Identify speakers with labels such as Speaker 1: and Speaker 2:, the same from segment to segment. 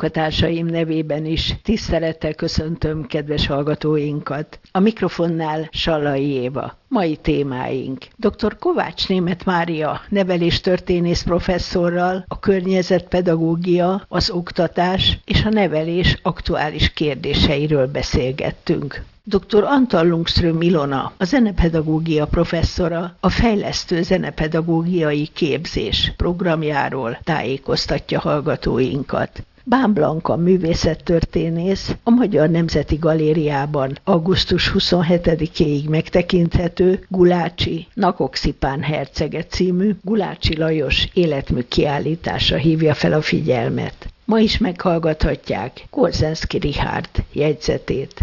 Speaker 1: munkatársaim nevében is tisztelettel köszöntöm kedves hallgatóinkat. A mikrofonnál Sallai Éva. Mai témáink: dr. Kovács Németh Mária neveléstörténész professzorral a környezetpedagógia, az oktatás és a nevelés aktuális kérdéseiről beszélgettünk. Dr. Antal Lundström Ilona, a zenepedagógia professzora, a fejlesztő zenepedagógiai képzés programjáról tájékoztatja hallgatóinkat. Bán Blanka művészettörténész a Magyar Nemzeti Galériában augusztus 27-éig megtekinthető Gulácsi Nakoxipán hercege című Gulácsi Lajos életmű kiállítása hívja fel a figyelmet. Ma is meghallgathatják Korzenszky Richárd jegyzetét.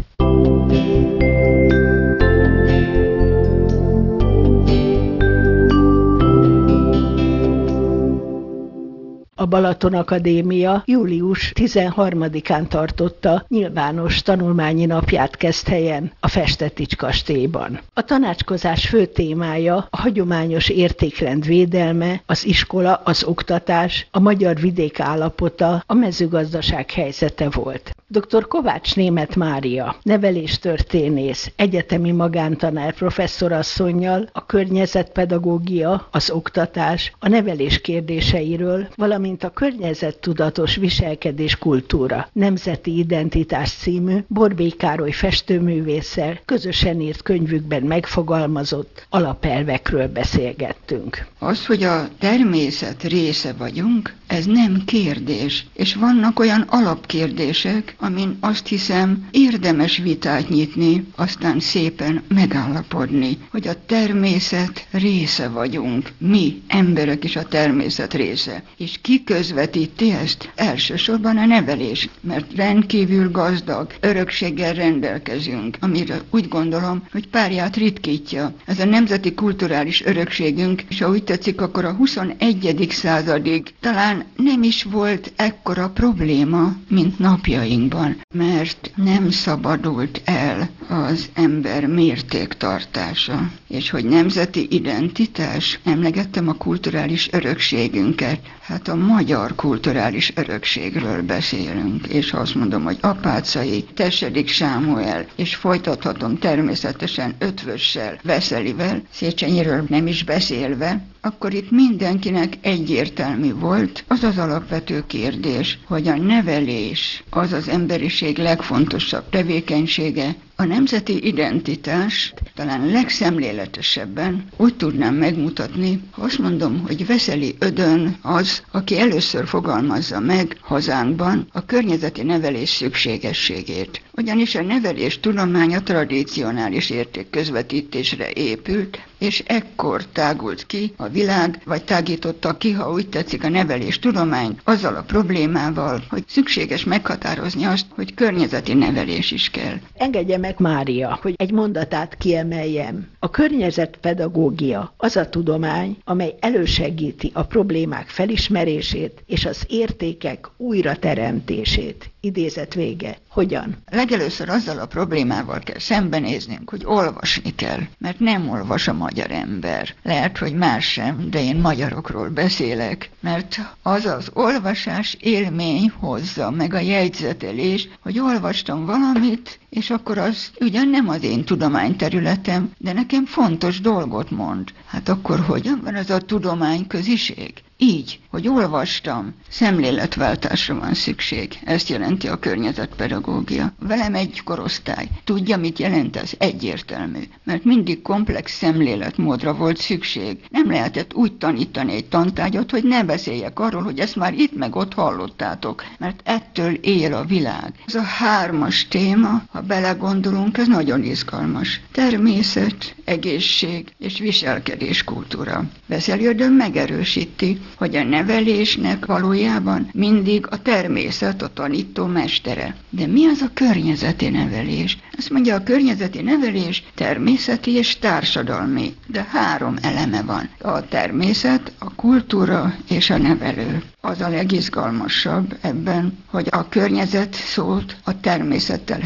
Speaker 1: A Balaton Akadémia július 13-án tartotta nyilvános tanulmányi napját Keszthelyen, a Festetics kastélyban. A tanácskozás fő témája a hagyományos értékrend védelme, az iskola, az oktatás, a magyar vidék állapota, a mezőgazdaság helyzete volt. Dr. Kovács Németh Mária, neveléstörténész, egyetemi magántanár professzorasszonnyal a környezetpedagógia, az oktatás, a nevelés kérdéseiről, valamint a környezettudatos viselkedés kultúra, nemzeti identitás című Borbély Károly festőművésszel közösen írt könyvükben megfogalmazott alapelvekről beszélgettünk.
Speaker 2: Az, hogy a természet része vagyunk, ez nem kérdés, és vannak olyan alapkérdések, amin azt hiszem érdemes vitát nyitni, aztán szépen megállapodni, hogy a természet része vagyunk, mi, emberek is a természet része. És ki közvetíti ezt? Elsősorban a nevelés, mert rendkívül gazdag örökséggel rendelkezünk, amire úgy gondolom, hogy párját ritkítja. Ez a nemzeti kulturális örökségünk, és ha úgy tetszik, akkor a 21. századig talán nem is volt ekkora probléma, mint napjainkban, mert nem szabadult el az ember mértéktartása. És hogy nemzeti identitás, emlegettem a kulturális örökségünket, hát a magyar kulturális örökségről beszélünk, és ha azt mondom, hogy Apáczai, Tessedik Sámuel, és folytathatom természetesen Ötvössel, Veszelivel, Széchenyiről nem is beszélve, akkor itt mindenkinek egyértelmű volt az az alapvető kérdés, hogy a nevelés az az emberiség legfontosabb tevékenysége. A nemzeti identitás talán legszemléletesebben úgy tudnám megmutatni, ha azt mondom, hogy Veszeli Ödön az, aki először fogalmazza meg hazánkban a környezeti nevelés szükségességét. Ugyanis a nevelés tudománya tradicionális értékközvetítésre épült, és ekkor tágult ki a világ, vagy tágította ki, ha úgy tetszik, a nevelés tudomány azzal a problémával, hogy szükséges meghatározni azt, hogy környezeti nevelés is kell.
Speaker 1: Engedje meg, Mária, hogy egy mondatát kiemeljem. A környezetpedagógia az a tudomány, amely elősegíti a problémák felismerését és az értékek újrateremtését. Idézet vége. Hogyan?
Speaker 2: Legelőször azzal a problémával kell szembenéznünk, hogy olvasni kell, mert nem olvas a magyar ember. Lehet, hogy más sem, de én magyarokról beszélek, mert az az olvasás élmény hozza meg a jegyzetelés, hogy olvastam valamit, és akkor az ugyan nem az én tudományterületem, de nekem fontos dolgot mond. Hát akkor hogyan van ez a tudományköziség? Így, hogy olvastam, szemléletváltásra van szükség. Ezt jelenti a környezetpedagógia. Velem egy korosztály. Tudja, mit jelent ez? Egyértelmű. Mert mindig komplex szemléletmódra volt szükség. Nem lehetett úgy tanítani egy tantárgyat, hogy ne beszéljek arról, hogy ezt már itt meg ott hallottátok. Mert ettől él a világ. Ez a 3-as téma, ha belegondolunk, ez nagyon izgalmas. Természet, egészség és viselkedéskultúra. Veszeli Ödön megerősíti, hogy a nevelésnek valójában mindig a természet a tanító mestere. De mi az a környezeti nevelés? Azt mondja, a környezeti nevelés természeti és társadalmi, de 3 eleme van. A természet, a kultúra és a nevelő. Az a legizgalmasabb ebben, hogy a környezet szót a természettel helyettesíti.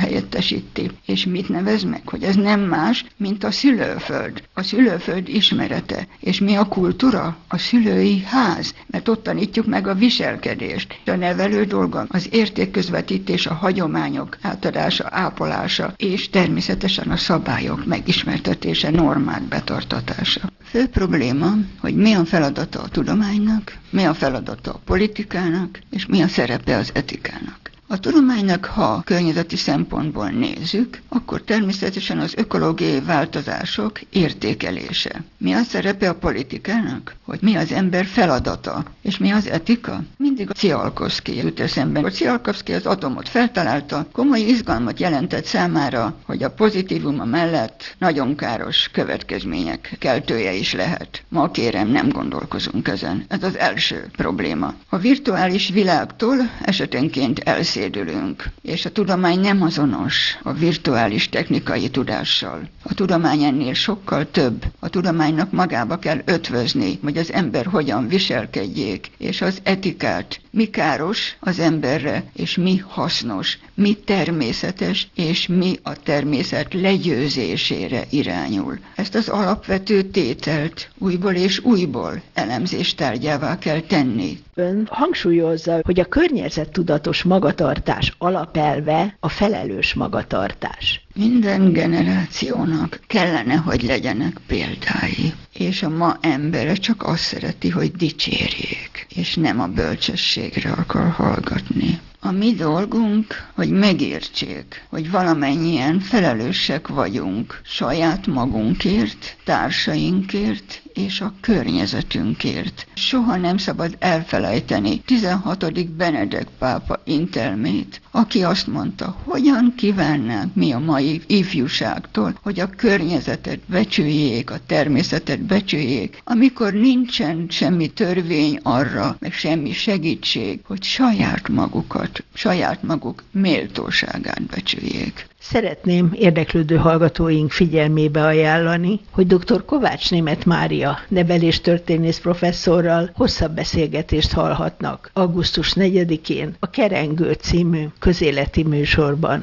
Speaker 2: értékesíti. És mit nevez meg? Hogy ez nem más, mint a szülőföld. A szülőföld ismerete. És mi a kultúra? A szülői ház. Mert ott tanítjuk meg a viselkedést. A nevelő dolga az értékközvetítés, a hagyományok átadása, ápolása, és természetesen a szabályok megismertetése, normák betartatása. Fő probléma, hogy mi a feladata a tudománynak, mi a feladata a politikának, és mi a szerepe az etikának. A tudománynak, ha környezeti szempontból nézzük, akkor természetesen az ökológiai változások értékelése. Mi a szerepe a politikának? Hogy mi az ember feladata? És mi az etika? Mindig a Tsiolkovszky jut eszembe. A Tsiolkovszky az atomot feltalálta, komoly izgalmat jelentett számára, hogy a pozitívuma mellett nagyon káros következmények keltője is lehet. Ma kérem, nem gondolkozunk ezen. Ez az első probléma. A virtuális világtól esetenként elszédülünk, és a tudomány nem azonos a virtuális technikai tudással. A tudomány ennél sokkal több. A tudománynak magába kell ötvözni, hogy az ember hogyan viselkedjék, és az etikát, mi káros az emberre, és mi hasznos, mi természetes, és mi a természet legyőzésére irányul. Ezt az alapvető tételt újból és újból elemzés tárgyává kell tenni.
Speaker 1: Ön hangsúlyozza, hogy a környezettudatos magatartás alapelve a felelős magatartás.
Speaker 2: Minden generációnak kellene, hogy legyenek példái. És a ma embere csak azt szereti, hogy dicsérjék, és nem a bölcsességre akar hallgatni. A mi dolgunk, hogy megértsék, hogy valamennyien felelősek vagyunk saját magunkért, társainkért és a környezetünkért. Soha nem szabad elfelejteni 16. Benedek pápa intelmét, aki azt mondta, hogyan kívánnánk mi a mai ifjúságtól, hogy a környezetet becsüljék, a természetet becsüljék, amikor nincsen semmi törvény arra, meg semmi segítség, hogy saját maguk méltóságát becsüljék.
Speaker 1: Szeretném érdeklődő hallgatóink figyelmébe ajánlani, hogy dr. Kovács Németh Mária neveléstörténész professzorral hosszabb beszélgetést hallhatnak augusztus 4-én a Kerengő című közéleti műsorban.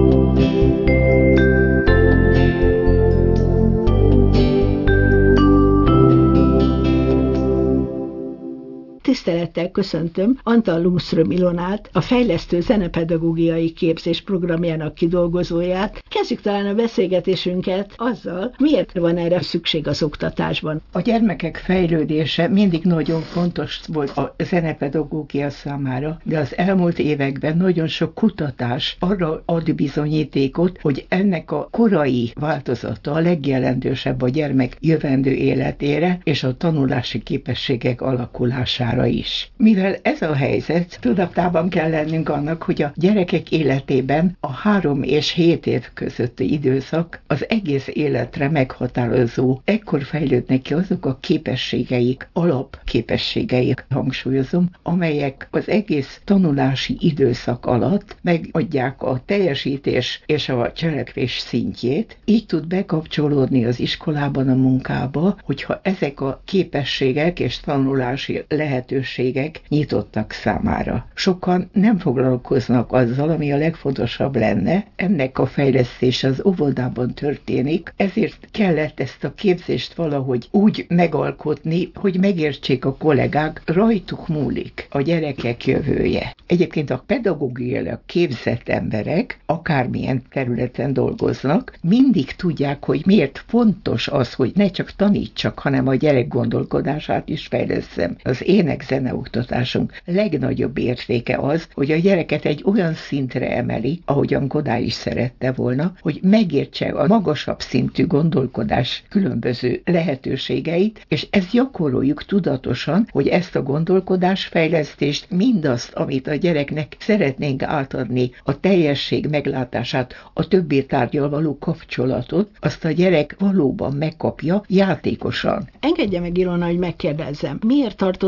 Speaker 1: Tisztelettel köszöntöm Antal Lundström Ilonát, a Fejlesztő Zenepedagógiai Képzés programjának kidolgozóját. Kezdjük talán a beszélgetésünket azzal, miért van erre szükség az oktatásban.
Speaker 3: A gyermekek fejlődése mindig nagyon fontos volt a zenepedagógia számára, de az elmúlt években nagyon sok kutatás arra ad bizonyítékot, hogy ennek a korai változata a legjelentősebb a gyermek jövendő életére és a tanulási képességek alakulására is. Mivel ez a helyzet, tudatában kell lennünk annak, hogy a gyerekek életében a 3 és 7 év közötti időszak az egész életre meghatározó. Ekkor fejlődnek ki azok a képességeik, alapképességeik, hangsúlyozom, amelyek az egész tanulási időszak alatt megadják a teljesítés és a cselekvés szintjét. Így tud bekapcsolódni az iskolában a munkába, hogyha ezek a képességek és tanulási lehetőségek nyitottak számára. Sokan nem foglalkoznak azzal, ami a legfontosabb lenne, ennek a fejlesztése az óvodában történik, ezért kellett ezt a képzést valahogy úgy megalkotni, hogy megértsék a kollégák, rajtuk múlik a gyerekek jövője. Egyébként a pedagógiailag képzett emberek, akármilyen területen dolgoznak, mindig tudják, hogy miért fontos az, hogy ne csak tanítsak, hanem a gyerek gondolkodását is fejlesszem. Az ének-zeneoktatásunk legnagyobb értéke az, hogy a gyereket egy olyan szintre emeli, ahogyan Kodály is szerette volna, hogy megértse a magasabb szintű gondolkodás különböző lehetőségeit, és ezt gyakoroljuk tudatosan, hogy ezt a gondolkodásfejlesztést, mindazt, amit a gyereknek szeretnénk átadni, a teljesség meglátását, a többi tárggyal való kapcsolatot, azt a gyerek valóban megkapja játékosan.
Speaker 1: Engedje meg, Ilona, hogy megkérdezzem, miért tartotta szükséges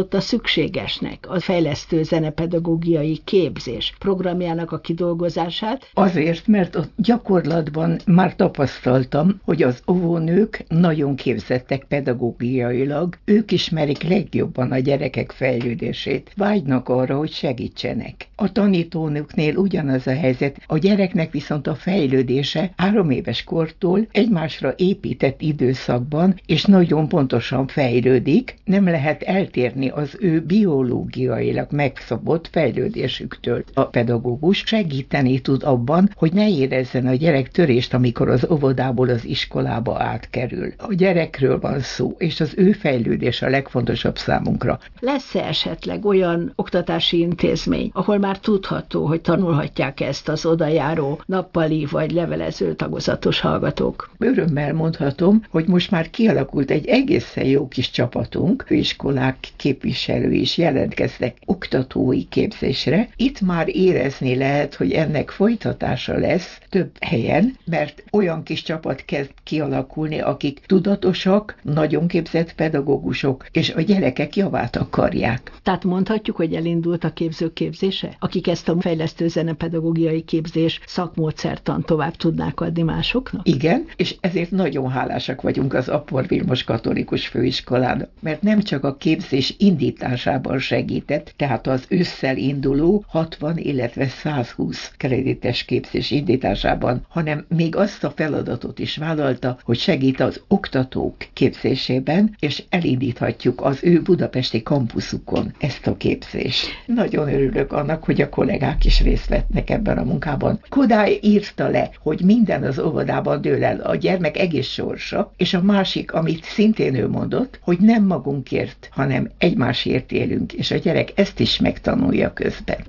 Speaker 1: szükségesnek a fejlesztő zenepedagógiai képzés programjának a kidolgozását?
Speaker 3: Azért, mert a gyakorlatban már tapasztaltam, hogy az óvónők nagyon képzettek pedagógiailag, ők ismerik legjobban a gyerekek fejlődését, vágynak arra, hogy segítsenek. A tanítónőknél ugyanaz a helyzet, a gyereknek viszont a fejlődése 3 éves kortól egymásra épített időszakban, és nagyon pontosan fejlődik, nem lehet eltérni az ő biológiailag megszabott fejlődésüktől. A pedagógus segíteni tud abban, hogy ne érezzen a gyerek törést, amikor az óvodából az iskolába átkerül. A gyerekről van szó, és az ő fejlődés a legfontosabb számunkra.
Speaker 1: Lesz-e esetleg olyan oktatási intézmény, ahol már tudható, hogy tanulhatják ezt az odajáró nappali vagy levelező tagozatos hallgatók?
Speaker 3: Örömmel mondhatom, hogy most már kialakult egy egészen jó kis csapatunk, főiskolák képviselői is jelentkeztek oktatói képzésre. Itt már érezni lehet, hogy ennek folytatása lesz több helyen, mert olyan kis csapat kezd kialakulni, akik tudatosak, nagyon képzett pedagógusok, és a gyerekek javát akarják.
Speaker 1: Tehát mondhatjuk, hogy elindult a képzők képzése? Akik ezt a fejlesztő zenepedagógiai képzés szakmódszertan tovább tudnák adni másoknak?
Speaker 3: Igen, és ezért nagyon hálásak vagyunk az Appor Vilmos Katolikus Főiskolán, mert nem csak a képzés indításában segített, tehát az ősszel induló 60, illetve 120 kredites képzés indításában, hanem még azt a feladatot is vállalta, hogy segít az oktatók képzésében, és elindíthatjuk az ő budapesti kampuszukon ezt a képzést. Nagyon örülök annak, hogy a kollégák is részt vettnek ebben a munkában. Kodály írta le, hogy minden az óvodában dől el, a gyermek egész sorsa, és a másik, amit szintén ő mondott, hogy nem magunkért, hanem egymásért élünk, és a gyerek ezt is megtanulja közben.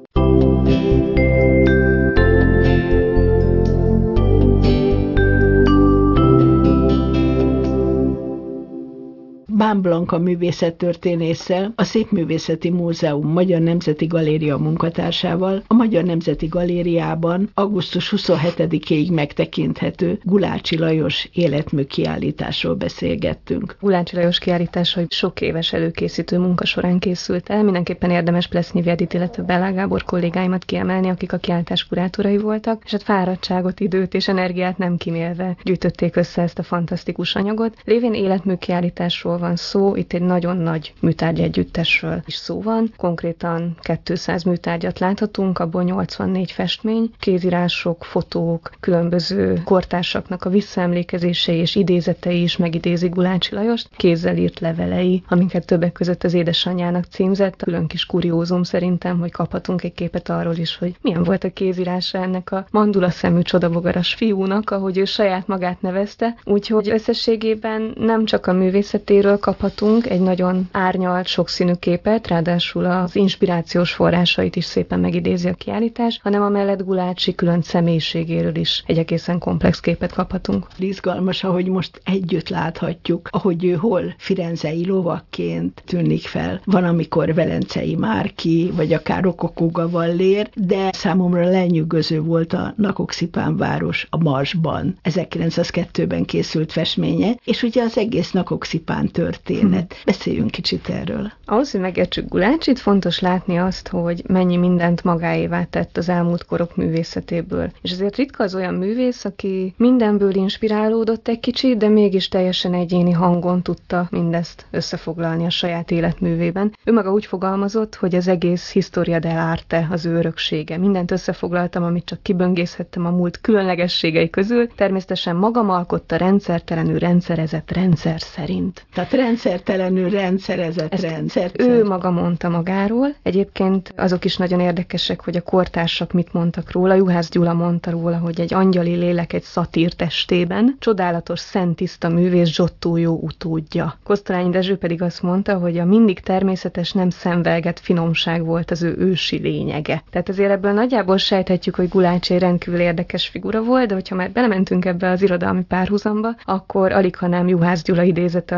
Speaker 1: Bán Blanka művészettörténésszel, a Szépművészeti Múzeum Magyar Nemzeti Galéria munkatársával a Magyar Nemzeti Galériában augusztus 27-ig megtekinthető Gulácsi Lajos életmű kiállításról beszélgettünk.
Speaker 4: Gulácsi Lajos kiállítása sok éves előkészítő munka során készült el, mindenképpen érdemes Plesznyi Edit, illetve Bellá Gábor kollégáimat kiemelni, akik a kiállítás kurátorai voltak, és hát fáradtságot, időt és energiát nem kimélve gyűjtötték össze ezt a fantasztikus anyagot. Lévén életmű kiállításról van szó, itt egy nagyon nagy műtárgy együttesről is szó van. Konkrétan 200 műtárgyat láthatunk, abból 84 festmény, kézírások, fotók, különböző kortársaknak a visszaemlékezései és idézetei is megidézik Gulácsi Lajost, kézzel írt levelei, amiket többek között az édesanyjának címzett. Külön kis kuriózum szerintem, hogy kaphatunk egy képet arról is, hogy milyen volt a kézírása ennek a mandula szemű csodabogaras fiúnak, ahogy ő saját magát nevezte. Úgyhogy összességében nem csak a művészetéről kaphatunk egy nagyon árnyalt, sokszínű képet, ráadásul az inspirációs forrásait is szépen megidézi a kiállítás, hanem amellett Gulácsi külön személyiségéről is egy egészen komplex képet kaphatunk.
Speaker 1: Izgalmas, ahogy most együtt láthatjuk, ahogy ő hol firenzei lovakként tűnik fel. Van, amikor Velencei Márki, vagy akár Rokokó Gavallér, de számomra lenyűgöző volt a Nakoxipán város a Marsban. 1902-ben készült festménye, és ugye az egész Nakoxipán történet. Beszéljünk kicsit erről.
Speaker 4: Ahhoz, hogy megértsük Gulácsit, fontos látni azt, hogy mennyi mindent magáévá tett az elmúlt korok művészetéből. És ezért ritka az olyan művész, aki mindenből inspirálódott egy kicsit, de mégis teljesen egyéni hangon tudta mindezt összefoglalni a saját életművében. Ő maga úgy fogalmazott, hogy az egész historia dell'arte az ő öröksége. Mindent összefoglaltam, amit csak kiböngészhettem a múlt különlegességei közül. Természetesen magam alkotta rendszertelenül rendszerezett rendszer szerint.
Speaker 1: Tehát rendszertelenül rendszerezett rendszer.
Speaker 4: Ő maga mondta magáról. Egyébként azok is nagyon érdekesek, hogy a kortársak mit mondtak róla. Juhász Gyula mondta róla, hogy egy angyali lélek egy szatír testében, csodálatos, szent tiszta művész, Giotto jó utódja. Kosztolányi Dezső pedig azt mondta, hogy a mindig természetes, nem szenvelgett finomság volt az ő ősi lényege. Tehát azért ebből nagyjából sejthetjük, hogy Gulácsi egy rendkívül érdekes figura volt, de hogyha már belementünk ebbe az irodalmi párhuzamba, akkor aligha nem Juhász Gyula idézete a legjobbnak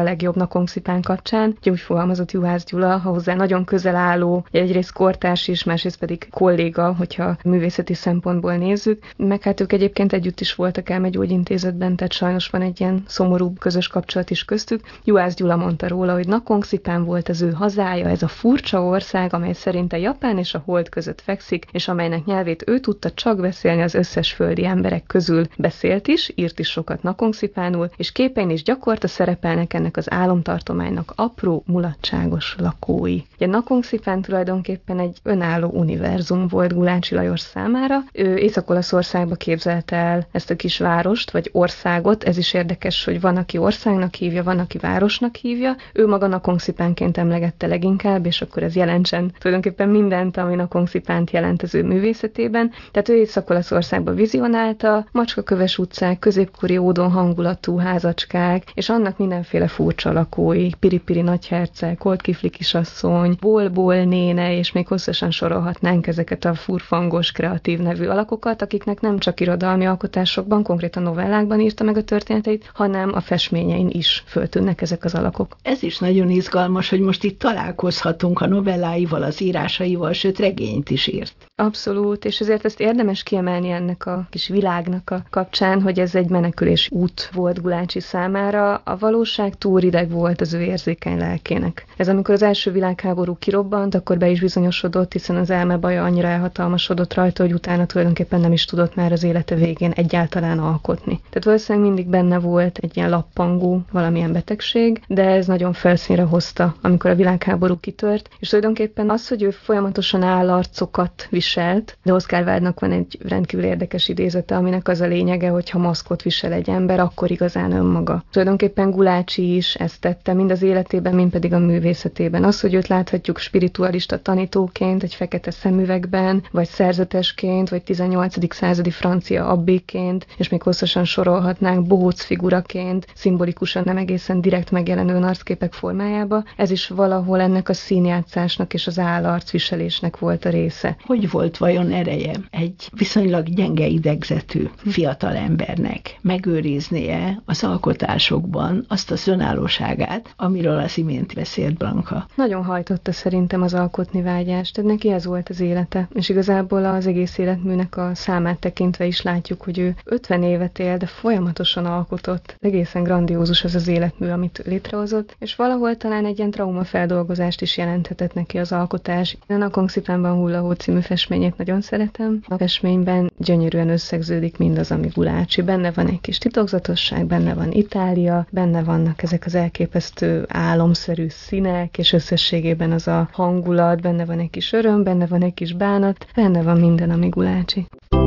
Speaker 4: Nakongszipán kapcsán. Úgy fogalmazott Juhász Gyula, ha hozzá nagyon közel álló, egyrészt kortárs is, másrészt pedig kolléga, hogyha művészeti szempontból nézzük. Meg hát ők egyébként együtt is voltak elmegyógyintézetben, tehát sajnos van egy ilyen szomorú közös kapcsolat is köztük. Juhász Gyula mondta róla, hogy Nakongszipán volt az ő hazája, ez a furcsa ország, amely szerinte Japán és a Hold között fekszik, és amelynek nyelvét ő tudta csak beszélni az összes földi emberek közül. Beszélt is, írt is sokat Nakongszipánul, és képein is gyakorta szerepelnek ennek az álomtartománynak apró, mulatságos lakói. Ugye Nakongszipán tulajdonképpen egy önálló univerzum volt Gulácsi Lajos számára. Ő Észak-Olaszországba képzelte el ezt a kis várost, vagy országot. Ez is érdekes, hogy van, aki országnak hívja, van, aki városnak hívja. Ő maga Nakongszipánként emlegette leginkább, és akkor ez jelentsen tulajdonképpen mindent, ami Nakongszipánt jelent az ő művészetében. Tehát ő Észak-Olaszországba vizionálta, macskaköves utcák, középkori ódon hangulatú házacskák, és annak mindenféle furcsa lakói, Piripiri nagyherceg, Holdkifli kisasszony, Bol-Bol néne, és még hosszasan sorolhatnánk ezeket a furfangos, kreatív nevű alakokat, akiknek nem csak irodalmi alkotásokban, konkrétan novellákban írta meg a történeteit, hanem a festményein is föltűnnek ezek az alakok.
Speaker 1: Ez is nagyon izgalmas, hogy most itt találkozhatunk a novelláival, az írásaival, sőt regényt is írt.
Speaker 4: Abszolút, és ezért ezt érdemes kiemelni ennek a kis világnak a kapcsán, hogy ez egy menekülés út volt Gulácsi számára. A valóság túl rideg volt az ő érzékeny lelkének. Ez amikor az első világháború kirobbant, akkor be is bizonyosodott, hiszen az elmebaja annyira elhatalmasodott rajta, hogy utána tulajdonképpen nem is tudott már az élete végén egyáltalán alkotni. Tehát valószínűleg mindig benne volt egy ilyen lappangó valamilyen betegség, de ez nagyon felszínre hozta, amikor a világháború kitört, és tulajdonképpen az, hogy ő folyamatosan állarcokat viselt, de Oscar Wilde-nak van egy rendkívül érdekes idézete, aminek az a lényege, hogy ha maszkot visel egy ember, akkor igazán önmaga. Tulajdonképpen Gulácsi is ezt tette, mind az életében, mind pedig a művészetében. Az, hogy őt láthatjuk spiritualista tanítóként, egy fekete szemüvegben, vagy szerzetesként, vagy 18. századi francia abbiként, és még hosszasan sorolhatnánk bohóc figuraként, szimbolikusan nem egészen direkt megjelenő arcképek formájába, ez is valahol ennek a színjátszásnak és az állarcviselésnek volt a része.
Speaker 1: Hogy volt vajon ereje egy viszonylag gyenge idegzetű fiatal embernek megőriznie az alkotásokban azt az önállóságát, amiről az imént beszélt Blanka?
Speaker 4: Nagyon hajtotta szerintem az alkotni vágyást, tehát neki ez volt az élete, és igazából az egész életműnek a számát tekintve is látjuk, hogy ő 50 évet él, de folyamatosan alkotott. Egészen grandiózus az az életmű, amit létrehozott, és valahol talán egy ilyen traumafeldolgozást is jelenthetett neki az alkotás. A Nakongszipánban Hullahó című festményét nagyon szeretem. A festményben gyönyörűen összegződik mindaz, ami Gulácsi. Benne van egy kis titokzatosság, benne van Itália, benne vannak ezek az elképesztő álomszerű színek, és összességében az a hangulat, benne van egy kis öröm, benne van egy kis bánat, benne van minden, ami Gulácsi.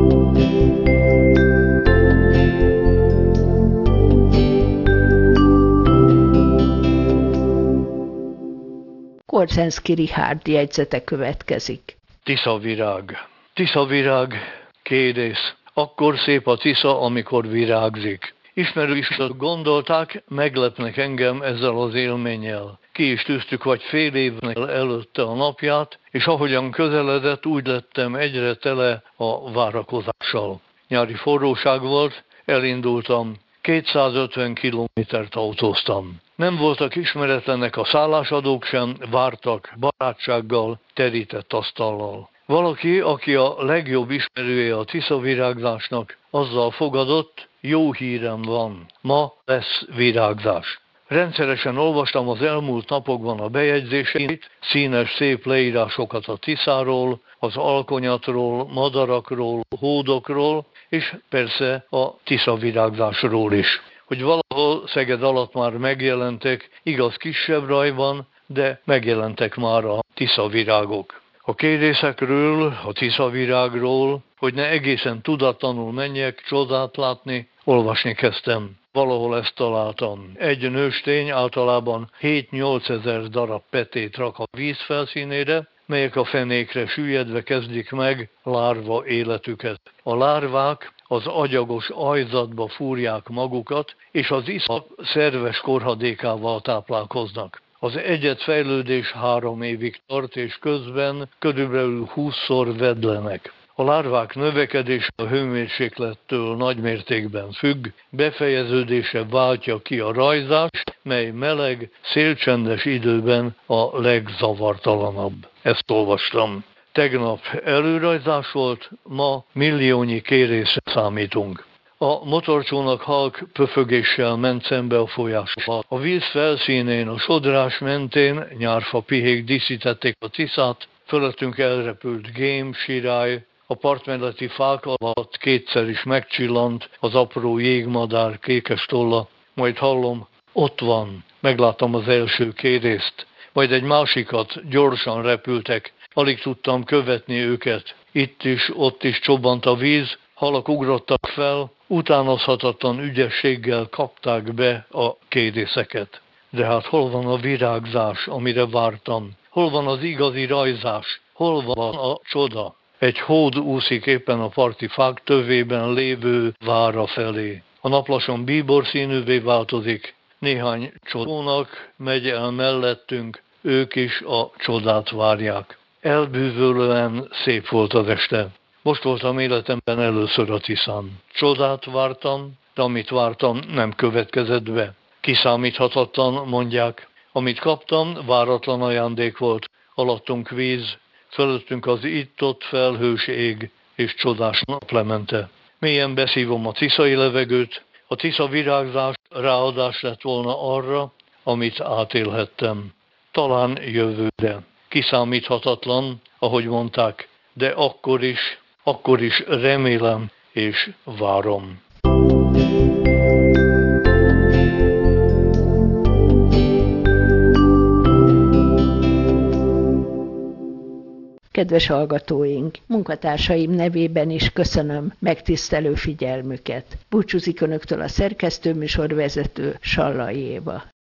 Speaker 1: Korzsenszky Richárd jegyzete következik.
Speaker 5: Tiszavirág. Tiszavirág, kérész. Akkor szép a Tisza, amikor virágzik. Ismerősök gondolták, meglepnek engem ezzel az élménnyel. Ki is tűztük vagy fél évnek előtte a napját, és ahogyan közeledett, úgy lettem egyre tele a várakozással. Nyári forróság volt, elindultam, 250 kilométert autóztam. Nem voltak ismeretlenek a szállásadók sem, vártak barátsággal, terített asztallal. Valaki, aki a legjobb ismerője a tiszavirágzásnak, azzal fogadott, jó hírem van, ma lesz virágzás. Rendszeresen olvastam az elmúlt napokban a bejegyzéseit, színes szép leírásokat a Tiszáról, az alkonyatról, madarakról, hódokról, és persze a tiszavirágzásról is. Hogy valahol Szeged alatt már megjelentek, igaz kisebb rajban, de megjelentek már a tiszavirágok. A kérészekről, a tiszavirágról, hogy ne egészen tudatlanul menjek csodát látni, olvasni kezdtem. Valahol ezt találtam. Egy nőstény általában 7-8 ezer darab petét rak a víz felszínére, melyek a fenékre süllyedve kezdik meg lárva életüket. A lárvák az agyagos ajzatba fúrják magukat, és az iszap szerves korhadékával táplálkoznak. Az egyedfejlődés 3 évig tart, és közben körülbelül 20-szor vedlenek. A lárvák növekedése a hőmérséklettől nagymértékben függ, befejeződése váltja ki a rajzást, mely meleg, szélcsendes időben a legzavartalanabb. Ezt olvastam. Tegnap előrajzás volt, ma milliónyi kérészre számítunk. A motorcsónak halk pöfögéssel ment szembe a folyással. A víz felszínén, a sodrás mentén nyárfa pihék díszítették a Tiszát, fölöttünk elrepült gém, sirály, a partmelletti fák alatt kétszer is megcsillant az apró jégmadár kékes tolla, majd hallom, ott van, megláttam az első kérészt, majd egy másikat, gyorsan repültek, alig tudtam követni őket. Itt is, ott is csobbant a víz, halak ugrottak fel, utánozhatatlan ügyességgel kapták be a kérészeket. De hát hol van a virágzás, amire vártam? Hol van az igazi rajzás? Hol van a csoda? Egy hód úszik éppen a parti fák tövében lévő vára felé. A nap lassan bíbor színűvé változik. Néhány csodónak megy el mellettünk, ők is a csodát várják. Elbűvölően szép volt az este. Most voltam életemben először a Tiszán. Csodát vártam, de amit vártam, nem következett be. Kiszámíthatatlan, mondják. Amit kaptam, váratlan ajándék volt. Alattunk víz, fölöttünk az itt-ott felhős ég, és csodás naplemente. Mélyen beszívom a tiszai levegőt, a Tisza virágzás ráadás lett volna arra, amit átélhettem. Talán jövőre. Kiszámíthatatlan, ahogy mondták, de akkor is remélem és várom.
Speaker 1: Kedves hallgatóink, munkatársaim nevében is köszönöm megtisztelő figyelmüket. Búcsúzik Önöktől a szerkesztőműsorvezető Sallai Éva.